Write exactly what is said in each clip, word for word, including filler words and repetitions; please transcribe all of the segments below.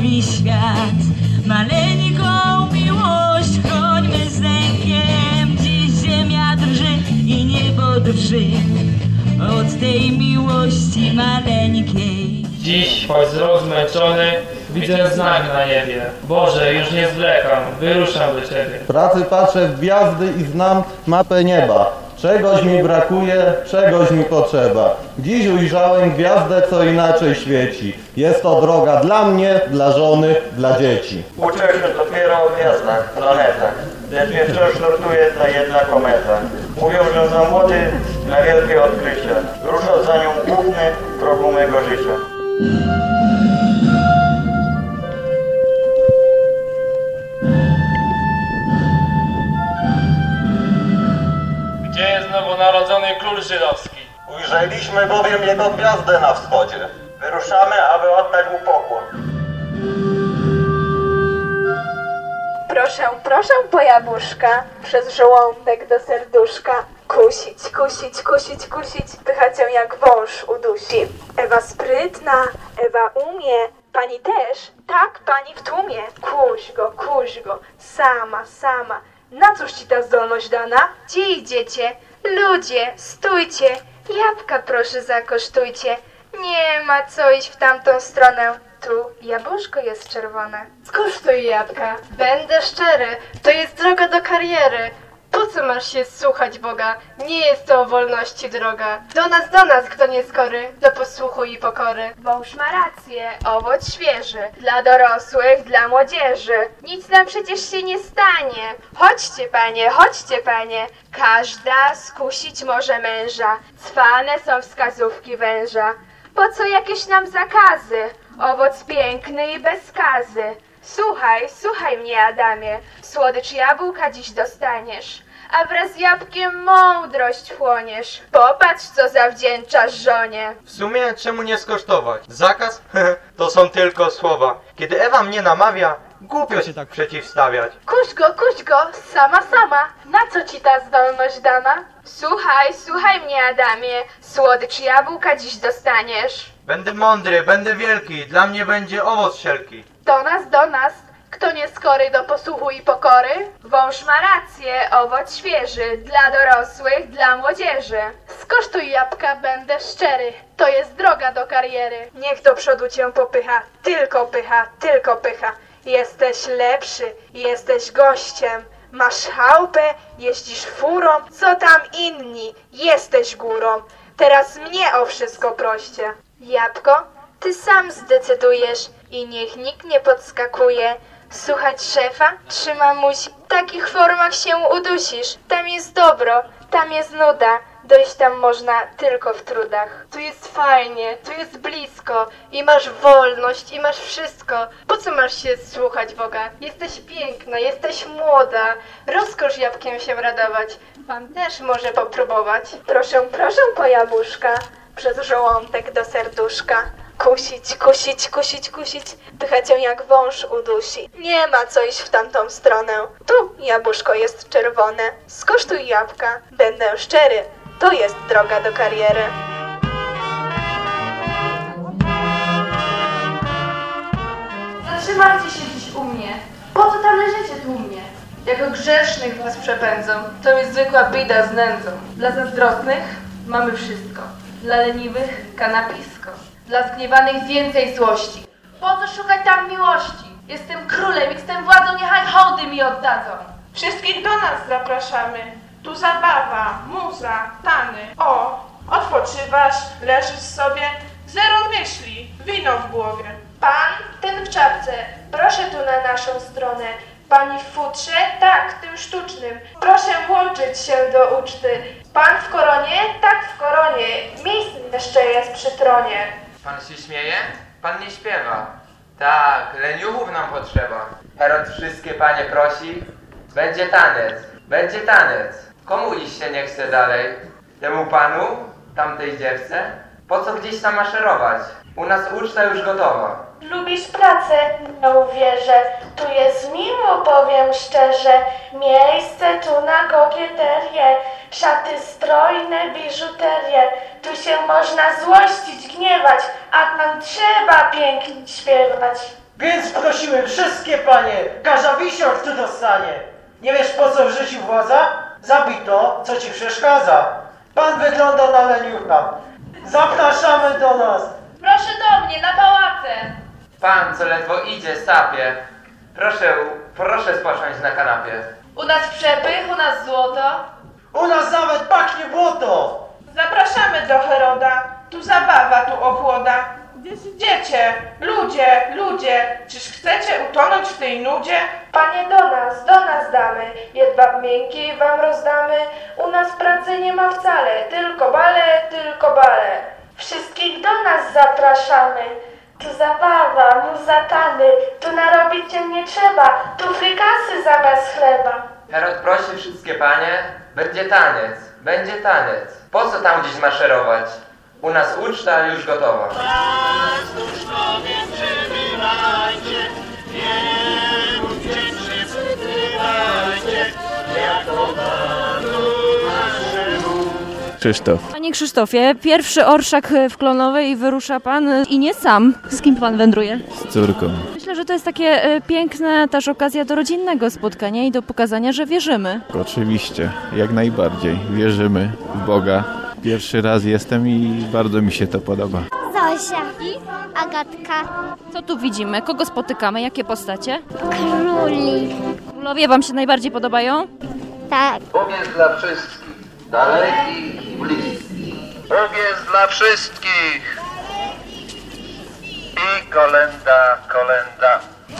mówi świat. Maleńką miłość chrońmy z lękiem, dziś ziemia drży i niebo drży od tej miłości maleńkiej. Dziś, choć rozmęczony, widzę znak na niebie. Boże, już nie zwlekam, wyruszam do Ciebie. W pracy patrzę w gwiazdy i znam mapę nieba. Czegoś mi brakuje, czegoś mi potrzeba. Dziś ujrzałem gwiazdę, co inaczej świeci. Jest to droga dla mnie, dla żony, dla dzieci. Uczę się dopiero o gwiazdach, planetach, lecz mnie wciąż nurtuje ta jedna kometa. Mówią, że za młody na wielkie odkrycia. Rusza za nią główny kroku mego życia. Gdzie jest nowonarodzony król żydowski? Ujrzeliśmy bowiem jego gwiazdę na wschodzie. Wyruszamy, aby oddać mu pokłon. Proszę, proszę po jabłuszka, przez żołądek do serduszka. Kusić, kusić, kusić, kusić, pychać ją jak wąż udusi. Ewa sprytna, Ewa umie, pani też? Tak, pani w tłumie. Kuś go, kuś go, sama, sama. Na cóż ci ta zdolność dana? Gdzie idziecie? Ludzie, stójcie, jabłka proszę zakosztujcie. Nie ma co iść w tamtą stronę. Tu jabłuszko jest czerwone. Skosztuj jabłka, będę szczery, to jest droga do kariery. Po co masz się słuchać Boga? Nie jest to o wolności droga. Do nas, do nas, kto nie skory, do posłuchu i pokory. Wąż ma rację, owoc świeży, dla dorosłych, dla młodzieży. Nic nam przecież się nie stanie. Chodźcie panie, chodźcie panie, każda skusić może męża. Cwane są wskazówki węża. Po co jakieś nam zakazy? Owoc piękny i bez skazy. Słuchaj, słuchaj mnie, Adamie, słodycz jabłka dziś dostaniesz, a wraz z jabłkiem mądrość chłoniesz. Popatrz, co zawdzięczasz żonie. W sumie czemu nie skosztować? Zakaz? To są tylko słowa. Kiedy Ewa mnie namawia, głupio się tak przeciwstawiać. Kuś go, kuś go, sama, sama. Na co ci ta zdolność dana? Słuchaj, słuchaj mnie, Adamie, słodycz jabłka dziś dostaniesz. Będę mądry, będę wielki, dla mnie będzie owoc wszelki. Do nas, do nas, kto nie skory do posłuchu i pokory. Wąż ma rację, owoc świeży, dla dorosłych, dla młodzieży. Skosztuj jabłka, będę szczery, to jest droga do kariery. Niech do przodu cię popycha, tylko pycha, tylko pycha. Jesteś lepszy, jesteś gościem, masz chałupę, jeździsz furą, co tam inni, jesteś górą. Teraz mnie o wszystko proście. Jabłko, ty sam zdecydujesz i niech nikt nie podskakuje. Słuchać szefa czy mamusi, w takich formach się udusisz. Tam jest dobro, tam jest nuda, dojść tam można tylko w trudach. Tu jest fajnie, tu jest blisko i masz wolność i masz wszystko. Po co masz się słuchać Boga? Jesteś piękna, jesteś młoda, rozkosz jabłkiem się radować. Pan też może popróbować. Proszę, proszę po jabłuszka, przez żołądek do serduszka. Kusić, kusić, kusić, kusić, pychać ją jak wąż udusi. Nie ma co iść w tamtą stronę, tu jabłuszko jest czerwone. Skosztuj jabłka, będę szczery, to jest droga do kariery. Zatrzymajcie się dziś u mnie. Po co tam leżycie tłumnie? Jako grzesznych was przepędzą, to jest zwykła bida z nędzą. Dla zazdrosnych mamy wszystko, dla leniwych kanapisko, dla zgniewanych więcej złości. Po co szukać tam miłości? Jestem królem, jestem władzą, niechaj hołdy mi oddadzą. Wszystkich do nas zapraszamy. Tu zabawa, muza, tany. O, odpoczywasz, leżysz sobie, zero myśli, wino w głowie. Pan, ten w czapce, proszę tu na naszą stronę. Pani w futrze? Tak, tym sztucznym. Proszę włączyć się do uczty. Pan w koronie? Tak, w koronie. Miejsce jeszcze jest przy tronie. Pan się śmieje? Pan nie śpiewa. Tak, leniuchów nam potrzeba. Herod wszystkie panie prosi. Będzie tanec, będzie tanec. Komu iść się nie chce dalej? Temu panu? Tamtej dziewce? Po co gdzieś tam maszerować? U nas uczta już gotowa. Lubisz pracę? Nie uwierzę. Tu jest miło, powiem szczerze. Miejsce tu na kokieterię. Szaty strojne, biżuterię. Tu się można złościć, gniewać, a nam trzeba pięknie śpiewać. Więc prosiłem wszystkie panie, każda wisior tu dostanie. Nie wiesz po co w życiu władza? Zabij to, co ci przeszkadza. Pan wygląda na leniucha. Zapraszamy do nas. Proszę do mnie, na pałace. Pan, co ledwo idzie, sapie. Proszę, proszę spocząć na kanapie. U nas przepych, u nas złoto. U nas nawet pachnie błoto. Zapraszamy do Heroda, tu zabawa, tu ochłoda. Gdzieś idziecie? Ludzie, ludzie, czyż chcecie utonąć w tej nudzie? Panie do nas, do nas damy, jedwab miękki wam rozdamy. U nas pracy nie ma wcale, tylko bale, tylko bale. Wszystkich do nas zapraszamy. Tu zabawa, muza, tany, tu narobić się nie trzeba, tu frykasy zamiast chleba. Herod prosi wszystkie panie, będzie taniec, będzie taniec. Po co tam gdzieś maszerować? U nas uczta już gotowa. Krzysztof. Panie Krzysztofie, pierwszy orszak w Klonowej i wyrusza pan i nie sam. Z kim pan wędruje? Z córką. Myślę, że to jest takie e, piękne też okazja do rodzinnego spotkania i do pokazania, że wierzymy. Oczywiście, jak najbardziej. Wierzymy w Boga. Pierwszy raz jestem i bardzo mi się to podoba. Zosia i Agatka. Co tu widzimy? Kogo spotykamy? Jakie postacie? Króli. Królowie wam się najbardziej podobają? Tak. Bóg jest dla wszystkich, dalekich i bliskich. Bóg jest dla wszystkich. I kolenda, kolenda.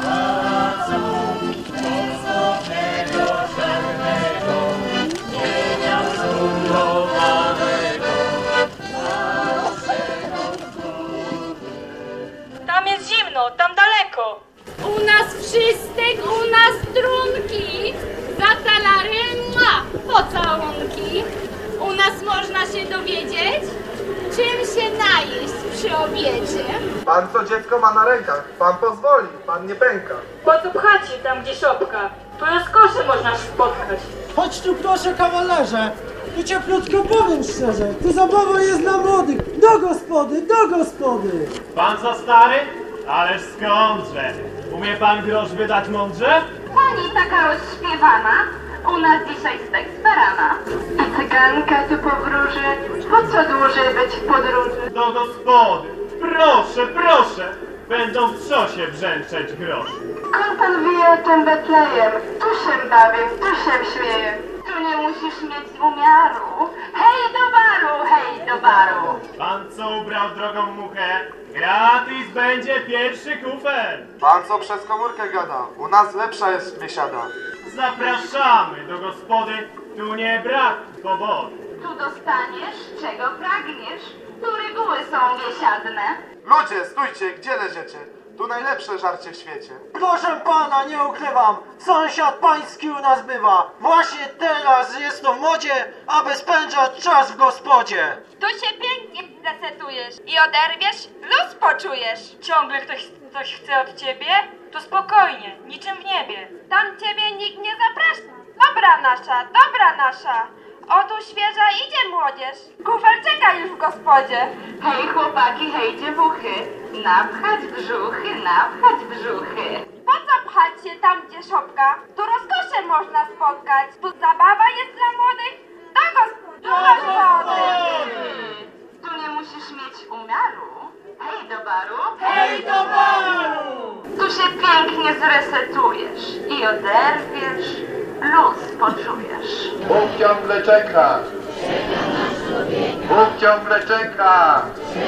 Tam jest zimno, tam daleko. U nas wszystek, u nas trunki, za talary ma pocałunki. U nas można się dowiedzieć, czym się najeść przy obiedzie. Pan co dziecko ma na rękach, pan pozwoli, pan nie pęka. Po co pchacie tam, gdzie szopka? Tu rozkosze można spotkać. Chodź tu proszę kawalerze. Tu cieplutko powiem szczerze, tu zabawa jest dla młodych. Do gospody, do gospody. Pan za stary? Ależ skądże? Umie pan grosz wydać mądrze? Pani taka rozśpiewana, u nas dzisiaj stek z barana. I cyganka tu powróży, po co dłużej być w podróży? Do gospody! Proszę, proszę! Będą w trzosie brzęczeć grosze. Skąd pan wie o tym Betlejem? Tu się bawię, tu się śmieję. Tu nie musisz mieć umiaru. Hej do baru, hej do baru. Pan co ubrał drogą muchę, gratis będzie pierwszy kufer. Pan co przez komórkę gada, u nas lepsza jest biesiada. Zapraszamy do gospody, tu nie brak powody. Tu dostaniesz, czego pragniesz. Tu reguły są biesiadne. Ludzie, stójcie, gdzie leżycie? Tu najlepsze żarcie w świecie. Proszę pana, nie ukrywam, sąsiad pański u nas bywa. Właśnie teraz jest to w modzie, aby spędzać czas w gospodzie. Tu się pięknie zasetujesz i oderwiesz, luz poczujesz. Ciągle ktoś coś chce od ciebie? To spokojnie, niczym w niebie. Tam ciebie nikt nie zaprasza. Dobra nasza, dobra nasza. O tu świeża idzie młodzież. Kufel czeka już w gospodzie. Hej chłopaki, hej dziewuchy. Napchać brzuchy, napchać brzuchy. Po co pchać się tam, gdzie szopka? Tu rozkosze można spotkać. Tu zabawa jest dla młodych. Do gospody! Do gospody! Tu nie musisz mieć umiaru. Hej do baru. Hej do baru! Tu się pięknie zresetujesz i oderwiesz, luz poczujesz. Bóg ciągle czeka. Bóg ciągle czeka.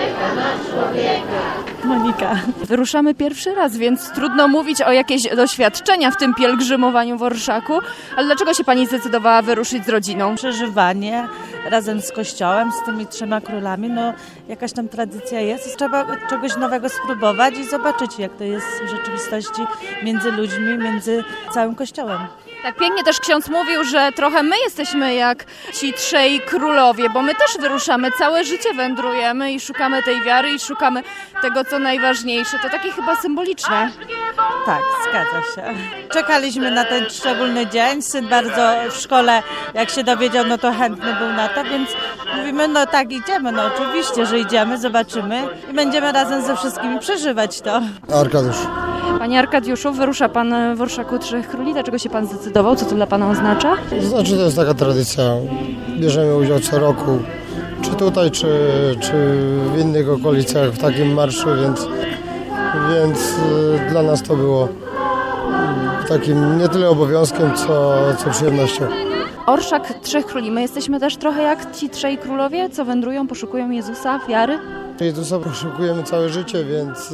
Monika, wyruszamy pierwszy raz, więc trudno mówić o jakieś doświadczenia w tym pielgrzymowaniu w orszaku. Ale dlaczego się pani zdecydowała wyruszyć z rodziną? Przeżywanie razem z Kościołem, z tymi trzema królami, no jakaś tam tradycja jest. Trzeba czegoś nowego spróbować i zobaczyć, jak to jest w rzeczywistości między ludźmi, między całym Kościołem. Tak pięknie też ksiądz mówił, że trochę my jesteśmy jak ci trzej królowie, bo my też wyruszamy, całe życie wędrujemy i szukamy tej wiary i szukamy tego, co najważniejsze. To takie chyba symboliczne. Tak, zgadza się. Czekaliśmy na ten szczególny dzień. Syn bardzo w szkole, jak się dowiedział, no to chętny był na to, więc mówimy, no tak, idziemy, no oczywiście, że idziemy, zobaczymy i będziemy razem ze wszystkimi przeżywać to. Arkadiusz. Panie Arkadiuszu, wyrusza Pan w Orszaku Trzech Króli. Dlaczego się Pan zdecydował? Co to dla Pana oznacza? To znaczy, to jest taka tradycja. Bierzemy udział co roku, czy tutaj, czy, czy w innych okolicach w takim marszu, więc, więc dla nas to było takim nie tyle obowiązkiem, co, co przyjemnością. Orszak Trzech Króli. My jesteśmy też trochę jak ci trzej królowie, co wędrują, poszukują Jezusa, wiary. Jezusa poszukujemy całe życie, więc,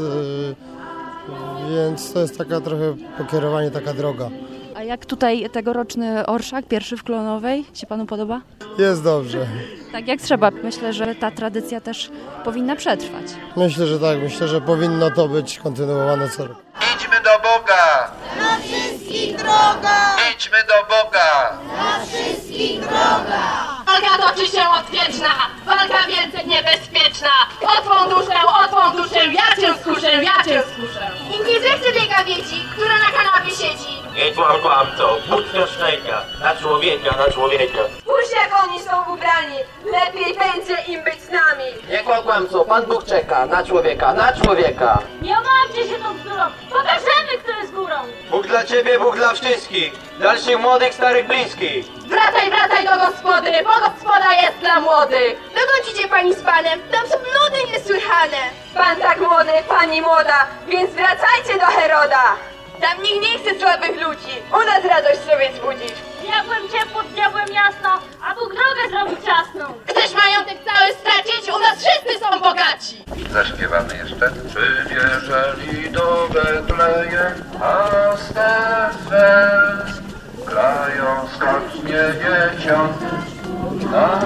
więc to jest taka trochę pokierowanie, taka droga. A jak tutaj tegoroczny orszak, pierwszy w Klonowej, się Panu podoba? Jest dobrze. Tak jak trzeba. Myślę, że ta tradycja też powinna przetrwać. Myślę, że tak. Myślę, że powinno to być kontynuowane co roku. Idźmy do Boga! Na wszystkich drogach! Idźmy do Boga! Na wszystkich drogach! Walka toczy się odwieczna, walka wielce niebezpieczna. O twą duszę, o twą duszę, ja cię skuszę, ja cię skuszę. I nie zechce tej gawieci, która na kanapie siedzi. Nie kłam, kłamco, Bóg to szczęka, na człowieka, na człowieka. Spójrz jak oni są ubrani, lepiej będzie im być z nami. Nie kłam, kłamco, Pan Bóg czeka, na człowieka, na człowieka. Nie omarcie się tą bzdurą, pokażemy, kto jest górą. Bóg dla ciebie, Bóg dla wszystkich, dalszych młodych, starych, bliskich. Wracaj, wracaj do gospody, bo gospoda jest dla młodych. Dogodzicie pani z panem, tam są nudy niesłychane. Pan tak młody, pani młoda, więc wracajcie do Heroda. Tam nikt nie chce słabych ludzi, u nas radość sobie zbudzisz. Diabłem ciepło, diabłem jasno, a Bóg drogę zrobił ciasną. Chcesz majątek cały stracić? U nas wszyscy są bogaci. Zaśpiewamy jeszcze. Przybierzeli do Betlejem, a Stefe grają skocznie dzieciąt na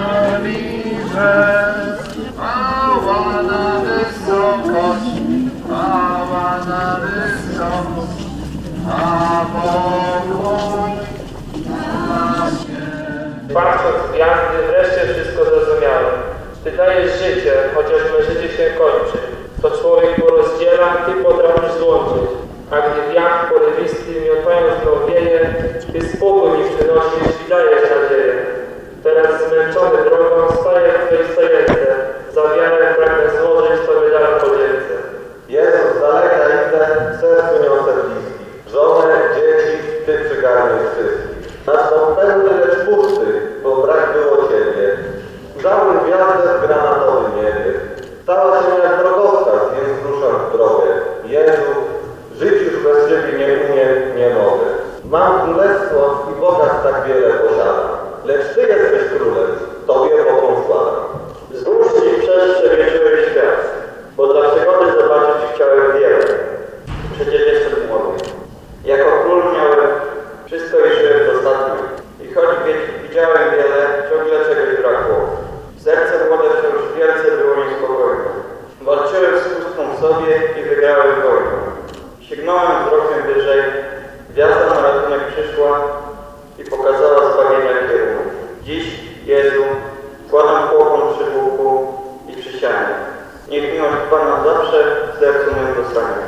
liże. Mała na wysokość, mała na wysokość, a pokój na świecie. Patrząc w gwiazdy, wreszcie wszystko zrozumiałem. Ty dajesz życie, chociaż me życie się kończy. Co człowiek porozdziela, Ty potrafisz złączyć. A gdy wiatr porywisty miotając go wieje, Ty spokój mi przynosisz i dajesz nadzieję. Teraz zmęczony drogą staję w Twej stajence. Za wiarę pragnę złożyć Tobie dar podzięce. Jezus, z daleka idę, w sercu niosę bliski. Żonę, dzieci, Ty przygarniesz wszystkich. Nasz dom pełny, lecz pusty, bo brak było Ciebie. Ujrzałem gwiazdę w granatowym niebie. Stała się jak drogowskaz, więc ruszam w drogę. Jezu, żyć już bez Ciebie nie umiem, nie mogę. Mam królestwo i bogactw tak wiele posiadam. Lecz Ty jesteś królem, Tobie pokłon składam. Zbóż Ci przeszcze wierzyłeś świat, bo dla przygody zobaczyć chciałem wiele. Przecież jestem młody. Jako król miałem wszystko i żyłem dostatnio. I choć widziałem wiele, ciągle czegoś brakło. Serce młode wciąż wielce było niespokojne. Walczyłem z pustką w sobie i wygrałem wojnę. Sięgnąłem wzrokiem wyżej, gwiazda na ratunek przyszła i pokazała zbawienia kierunek. Dziś, Jezu, składam pokłon przy Bogu i przy ścianie. Niech miłość Pana zawsze w sercu moim dostanie.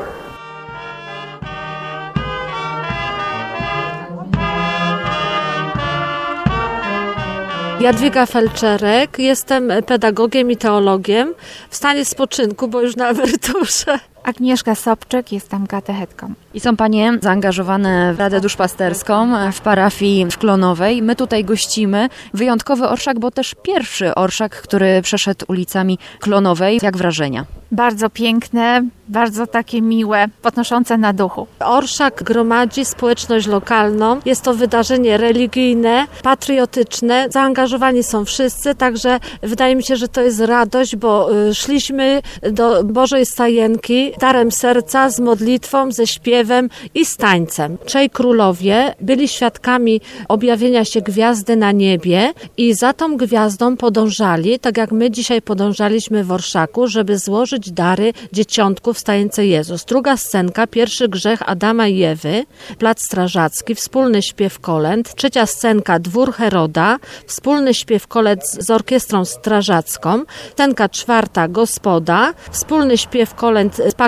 Jadwiga Felczerek, jestem pedagogiem i teologiem w stanie spoczynku, bo już na emeryturze. Agnieszka Sobczyk, jestem katechetką. I są Panie zaangażowane w Radę Duszpasterską w parafii w Klonowej. My tutaj gościmy wyjątkowy orszak, bo też pierwszy orszak, który przeszedł ulicami Klonowej. Jak wrażenia? Bardzo piękne, bardzo takie miłe, podnoszące na duchu. Orszak gromadzi społeczność lokalną. Jest to wydarzenie religijne, patriotyczne. Zaangażowani są wszyscy, także wydaje mi się, że to jest radość, bo szliśmy do Bożej Stajenki darem serca, z modlitwą, ze śpiewem i z tańcem. Trzej królowie byli świadkami objawienia się gwiazdy na niebie i za tą gwiazdą podążali, tak jak my dzisiaj podążaliśmy w orszaku, żeby złożyć dary dzieciątku wstający Jezus. Druga scenka, pierwszy grzech Adama i Ewy, plac strażacki, wspólny śpiew kolęd. Trzecia scenka, dwór Heroda, wspólny śpiew kolęd z orkiestrą strażacką. Scenka czwarta, gospoda, wspólny śpiew kolęd z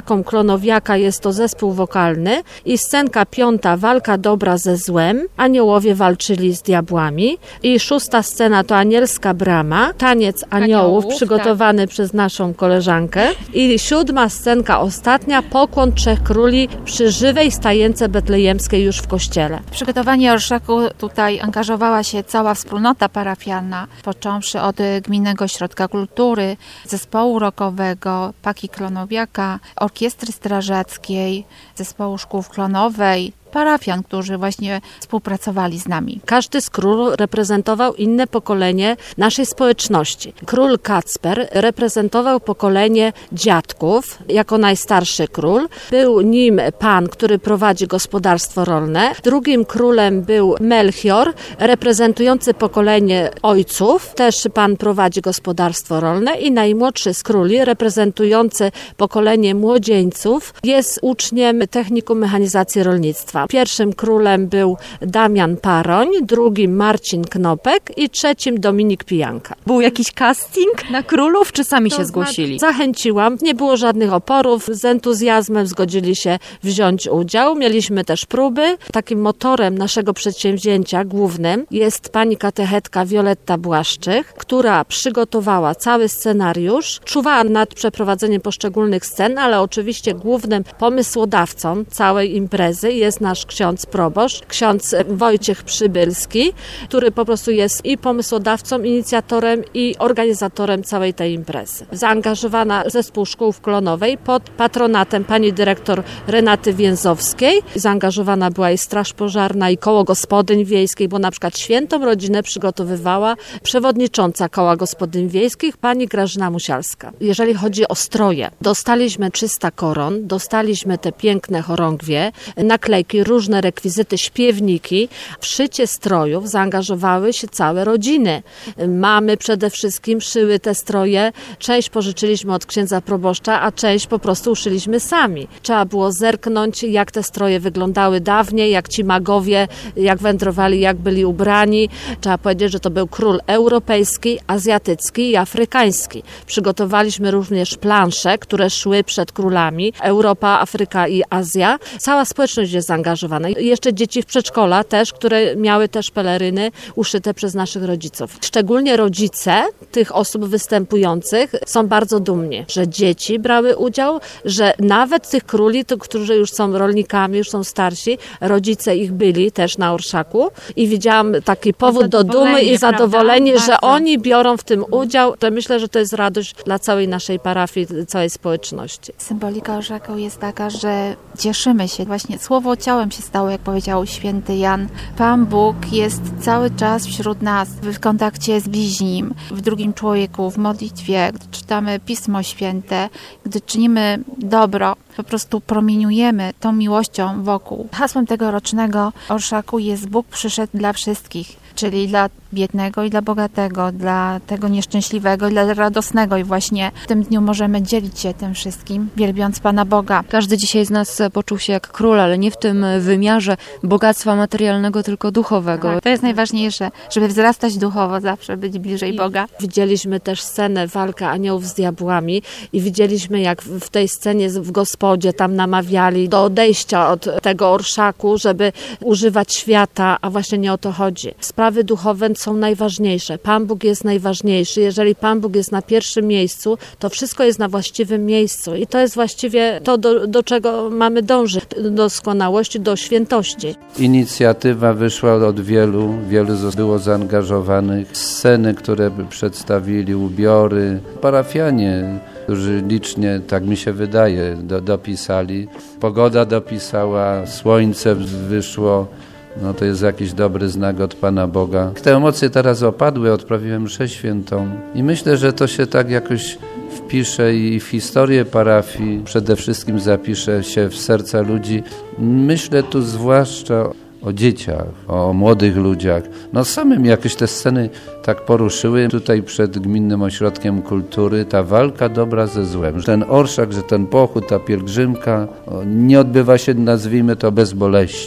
Orszaką Klonowiaka jest to zespół wokalny i scenka piąta Walka dobra ze złem. Aniołowie walczyli z diabłami. I szósta scena to Anielska brama, taniec aniołów, aniołów przygotowany tak. przez naszą koleżankę. I siódma scenka ostatnia, pokłon trzech króli przy żywej stajence betlejemskiej już w kościele. W przygotowanie orszaku tutaj angażowała się cała wspólnota parafialna, począwszy od Gminnego Ośrodka Kultury, zespołu rockowego, Paki Klonowiaka, orkiestry strażackiej, zespołu szkół klonowej, parafian, którzy właśnie współpracowali z nami. Każdy z król reprezentował inne pokolenie naszej społeczności. Król Kacper reprezentował pokolenie dziadków jako najstarszy król. Był nim pan, który prowadzi gospodarstwo rolne. Drugim królem był Melchior, reprezentujący pokolenie ojców. Też pan prowadzi gospodarstwo rolne. I najmłodszy z króli, reprezentujący pokolenie młodzieńców, jest uczniem Technikum Mechanizacji Rolnictwa. Pierwszym królem był Damian Paroń, drugim Marcin Knopek i trzecim Dominik Pijanka. Był jakiś casting na królów, czy sami to się zgłosili? Zachęciłam, nie było żadnych oporów, z entuzjazmem zgodzili się wziąć udział. Mieliśmy też próby. Takim motorem naszego przedsięwzięcia głównym jest pani katechetka Wioletta Błaszczych, która przygotowała cały scenariusz, czuwała nad przeprowadzeniem poszczególnych scen, ale oczywiście głównym pomysłodawcą całej imprezy jest nasz ksiądz proboszcz, ksiądz Wojciech Przybylski, który po prostu jest i pomysłodawcą, inicjatorem i organizatorem całej tej imprezy. Zaangażowana zespół szkół w Klonowej pod patronatem pani dyrektor Renaty Więzowskiej. Zaangażowana była i Straż Pożarna i Koło Gospodyń Wiejskich, bo na przykład Świętą Rodzinę przygotowywała przewodnicząca Koła Gospodyń Wiejskich, pani Grażyna Musialska. Jeżeli chodzi o stroje, dostaliśmy trzysta koron, dostaliśmy te piękne chorągwie, naklejki, różne rekwizyty, śpiewniki. W szycie strojów zaangażowały się całe rodziny. Mamy przede wszystkim szyły te stroje. Część pożyczyliśmy od księdza proboszcza, a część po prostu uszyliśmy sami. Trzeba było zerknąć, jak te stroje wyglądały dawniej, jak ci magowie, jak wędrowali, jak byli ubrani. Trzeba powiedzieć, że to był król europejski, azjatycki i afrykański. Przygotowaliśmy również plansze, które szły przed królami. Europa, Afryka i Azja. Cała społeczność jest zaangażowana. I jeszcze dzieci w przedszkola też, które miały też peleryny uszyte przez naszych rodziców. Szczególnie rodzice tych osób występujących są bardzo dumni, że dzieci brały udział, że nawet tych króli, to, którzy już są rolnikami, już są starsi, rodzice ich byli też na orszaku i widziałam taki powód do dumy i zadowolenie, prawda? Że oni biorą w tym udział. To myślę, że to jest radość dla całej naszej parafii, całej społeczności. Symbolika orszaku jest taka, że cieszymy się. Właśnie słowo ciałem się stało, jak powiedział święty Jan. Pan Bóg jest cały czas wśród nas, w kontakcie z bliźnim, w drugim człowieku, w modlitwie, gdy czytamy Pismo Święte, gdy czynimy dobro, po prostu promieniujemy tą miłością wokół. Hasłem tegorocznego orszaku jest Bóg przyszedł dla wszystkich, czyli dla biednego i dla bogatego, dla tego nieszczęśliwego i dla radosnego. I właśnie w tym dniu możemy dzielić się tym wszystkim, wielbiąc Pana Boga. Każdy dzisiaj z nas poczuł się jak król, ale nie w tym wymiarze bogactwa materialnego, tylko duchowego. Tak, to jest najważniejsze, żeby wzrastać duchowo, zawsze być bliżej I Boga. Widzieliśmy też scenę walka aniołów z diabłami i widzieliśmy, jak w tej scenie w gospodzie tam namawiali do odejścia od tego orszaku, żeby używać świata, a właśnie nie o to chodzi. Sprawy duchowe są najważniejsze. Pan Bóg jest najważniejszy. Jeżeli Pan Bóg jest na pierwszym miejscu, to wszystko jest na właściwym miejscu. I to jest właściwie to, do, do czego mamy dążyć. Do doskonałości, do świętości. Inicjatywa wyszła od wielu. Wielu było zaangażowanych. Sceny, które przedstawili, ubiory. Parafianie, którzy licznie, tak mi się wydaje, do, dopisali. Pogoda dopisała, słońce wyszło. No to jest jakiś dobry znak od Pana Boga. Te emocje teraz opadły, odprawiłem mszę świętą i myślę, że to się tak jakoś wpisze i w historię parafii, przede wszystkim zapisze się w serca ludzi. Myślę tu zwłaszcza o dzieciach, o młodych ludziach. No samym jakieś te sceny tak poruszyły. Tutaj przed Gminnym Ośrodkiem Kultury ta walka dobra ze złem. Ten orszak, że ten pochód, ta pielgrzymka nie odbywa się, nazwijmy to, bezboleśnie.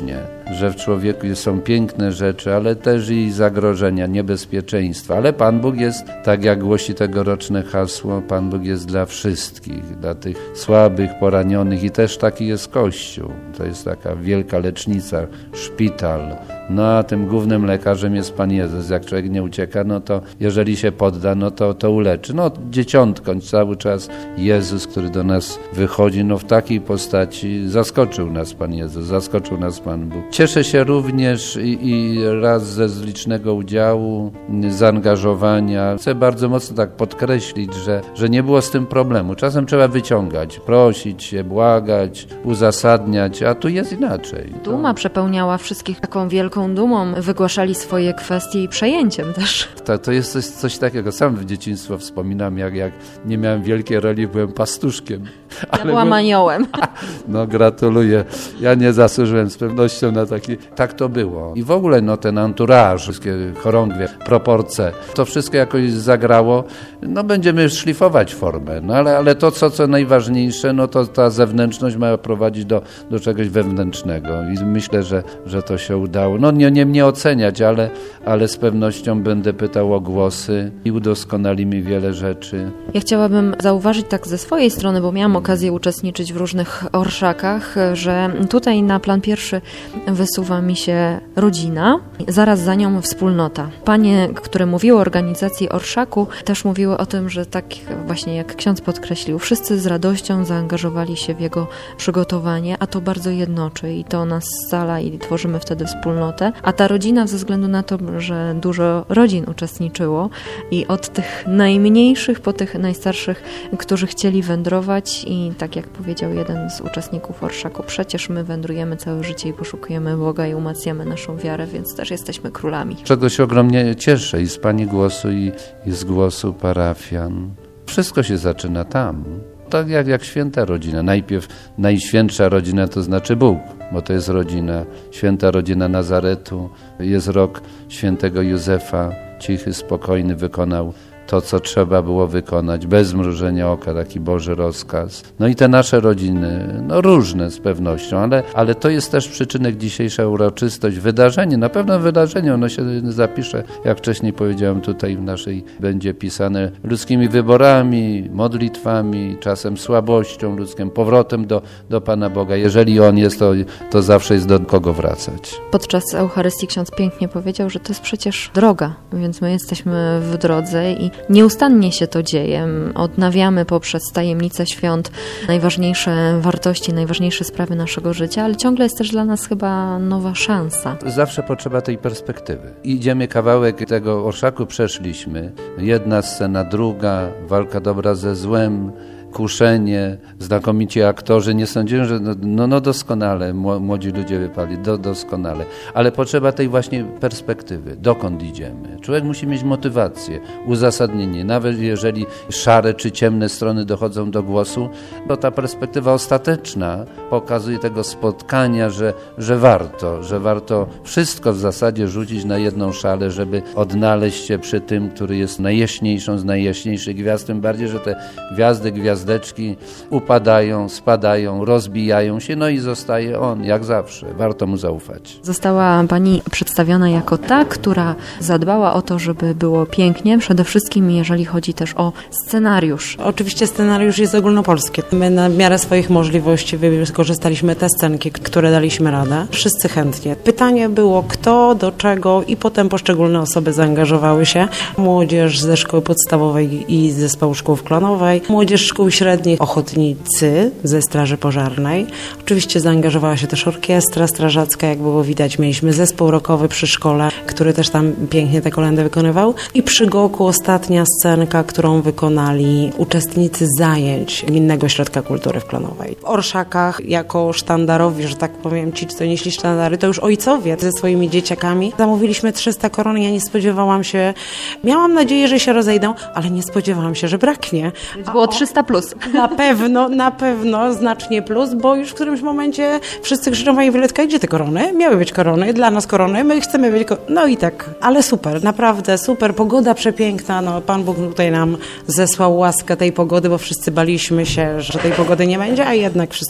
że w człowieku są piękne rzeczy, ale też i zagrożenia, niebezpieczeństwa. Ale Pan Bóg jest, tak jak głosi tegoroczne hasło, Pan Bóg jest dla wszystkich, dla tych słabych, poranionych i też taki jest Kościół. To jest taka wielka lecznica, szpital. No a tym głównym lekarzem jest Pan Jezus. Jak człowiek nie ucieka, no to jeżeli się podda, no to, to uleczy. No dzieciątko, cały czas Jezus, który do nas wychodzi, no w takiej postaci zaskoczył nas Pan Jezus, zaskoczył nas Pan Bóg. Cieszę się również i, i raz ze z licznego udziału, zaangażowania. Chcę bardzo mocno tak podkreślić, że, że nie było z tym problemu. Czasem trzeba wyciągać, prosić się, błagać, uzasadniać, a tu jest inaczej. Duma przepełniała wszystkich taką wielką dumą, wygłaszali swoje kwestie i przejęciem też. To, to jest coś, coś takiego. Sam w dzieciństwo wspominam, jak, jak nie miałem wielkiej roli, byłem pastuszkiem. Ja ale byłam aniołem. No gratuluję. Ja nie zasłużyłem z pewnością na taki... Tak to było. I w ogóle no ten anturaż, wszystkie chorągwie, proporcje, to wszystko jakoś zagrało. No będziemy szlifować formę, no ale, ale to, co, co najważniejsze, no to ta zewnętrzność ma prowadzić do, do czegoś wewnętrznego. I myślę, że, że to się udało. No nie, nie mnie oceniać, ale, ale z pewnością będę pytał o głosy i udoskonalimy wiele rzeczy. Ja chciałabym zauważyć tak ze swojej strony, bo miałam okazję uczestniczyć w różnych orszakach, że tutaj na plan pierwszy wysuwa mi się rodzina, zaraz za nią wspólnota. Panie, które mówiły o organizacji orszaku, też mówiły o tym, że tak właśnie jak ksiądz podkreślił, wszyscy z radością zaangażowali się w jego przygotowanie, a to bardzo jednoczy i to nas scala i tworzymy wtedy wspólnotę. A ta rodzina ze względu na to, że dużo rodzin uczestniczyło i od tych najmniejszych po tych najstarszych, którzy chcieli wędrować i tak jak powiedział jeden z uczestników orszaku, przecież my wędrujemy całe życie i poszukujemy Boga i umacniamy naszą wiarę, więc też jesteśmy królami. Czego się ogromnie cieszę i z Pani głosu i, i z głosu parafian. Wszystko się zaczyna tam. Tak jak, jak święta rodzina. Najpierw najświętsza rodzina to znaczy Bóg, bo to jest rodzina, święta rodzina Nazaretu. Jest rok świętego Józefa, cichy, spokojny, wykonał to, co trzeba było wykonać, bez mrużenia oka, taki Boży rozkaz. No i te nasze rodziny, no różne z pewnością, ale, ale to jest też przyczynek dzisiejsza uroczystość, wydarzenie, na pewno wydarzenie, ono się zapisze, jak wcześniej powiedziałem, tutaj w naszej będzie pisane ludzkimi wyborami, modlitwami, czasem słabością ludzką, powrotem do, do Pana Boga. Jeżeli On jest, to, to zawsze jest do kogo wracać. Podczas Eucharystii ksiądz pięknie powiedział, że to jest przecież droga, więc my jesteśmy w drodze i nieustannie się to dzieje. Odnawiamy poprzez tajemnice świąt najważniejsze wartości, najważniejsze sprawy naszego życia, ale ciągle jest też dla nas chyba nowa szansa. Zawsze potrzeba tej perspektywy. Idziemy kawałek tego orszaku, przeszliśmy. Jedna scena, druga, walka dobra ze złem, kuszenie, znakomici aktorzy. Nie sądziłem, że no, no, no doskonale, młodzi ludzie wypali, do, doskonale. Ale potrzeba tej właśnie perspektywy. Dokąd idziemy? Człowiek musi mieć motywację, uzasadnienie. Nawet jeżeli szare czy ciemne strony dochodzą do głosu, bo ta perspektywa ostateczna pokazuje tego spotkania, że, że warto, że warto wszystko w zasadzie rzucić na jedną szalę, żeby odnaleźć się przy tym, który jest najjaśniejszą z najjaśniejszych gwiazd. Tym bardziej, że te gwiazdy, gwiazdy gwiazdeczki upadają, spadają, rozbijają się, no i zostaje on, jak zawsze. Warto mu zaufać. Została Pani przedstawiona jako ta, która zadbała o to, żeby było pięknie, przede wszystkim jeżeli chodzi też o scenariusz. Oczywiście scenariusz jest ogólnopolski. My na miarę swoich możliwości wykorzystaliśmy te scenki, które daliśmy radę. Wszyscy chętnie. Pytanie było kto, do czego i potem poszczególne osoby zaangażowały się. Młodzież ze szkoły podstawowej i z zespołu szkół w Klonowej, młodzież szkół średnich, ochotnicy ze Straży Pożarnej. Oczywiście zaangażowała się też orkiestra strażacka, jak było widać. Mieliśmy zespół rockowy przy szkole, który też tam pięknie te kolędy wykonywał. I przy Goku ostatnia scenka, którą wykonali uczestnicy zajęć Gminnego Ośrodka Kultury w Klonowej. W orszakach jako sztandarowi, że tak powiem, ci, co nieśli sztandary, to już ojcowie ze swoimi dzieciakami. Zamówiliśmy trzysta koron. Ja nie spodziewałam się, miałam nadzieję, że się rozejdą, ale nie spodziewałam się, że braknie. Więc było trzysta plus. Na pewno, na pewno znacznie plus, bo już w którymś momencie wszyscy krzyczą: Pani Violetka, gdzie te korony? Miały być korony, dla nas korony, my chcemy być korony. No i tak, ale super, naprawdę super, pogoda przepiękna, no Pan Bóg tutaj nam zesłał łaskę tej pogody, bo wszyscy baliśmy się, że tej pogody nie będzie, a jednak wszystko pięknie.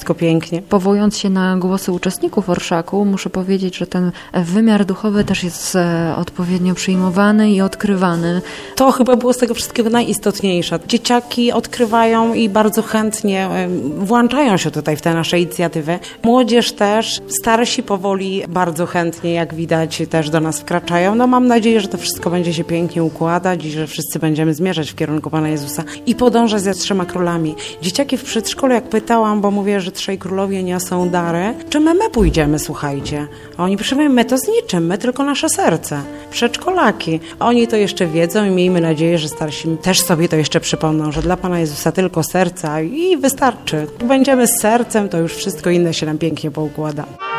pięknie. Powołując się na głosy uczestników orszaku, muszę powiedzieć, że ten wymiar duchowy też jest odpowiednio przyjmowany i odkrywany. To chyba było z tego wszystkiego najistotniejsze. Dzieciaki odkrywają i bardzo chętnie włączają się tutaj w te nasze inicjatywy. Młodzież też, starsi powoli bardzo chętnie, jak widać, też do nas wkraczają. No mam nadzieję, że to wszystko będzie się pięknie układać i że wszyscy będziemy zmierzać w kierunku Pana Jezusa i podążać za trzema królami. Dzieciaki w przedszkolu, jak pytałam, bo mówię, że trzej królowie niosą dary, czy my, my pójdziemy, słuchajcie. A oni przyjmują, my to z niczym, my tylko nasze serce. Przedszkolaki. Oni to jeszcze wiedzą i miejmy nadzieję, że starsi też sobie to jeszcze przypomną, że dla Pana Jezusa tylko serca i wystarczy. Jak będziemy z sercem, to już wszystko inne się nam pięknie poukłada.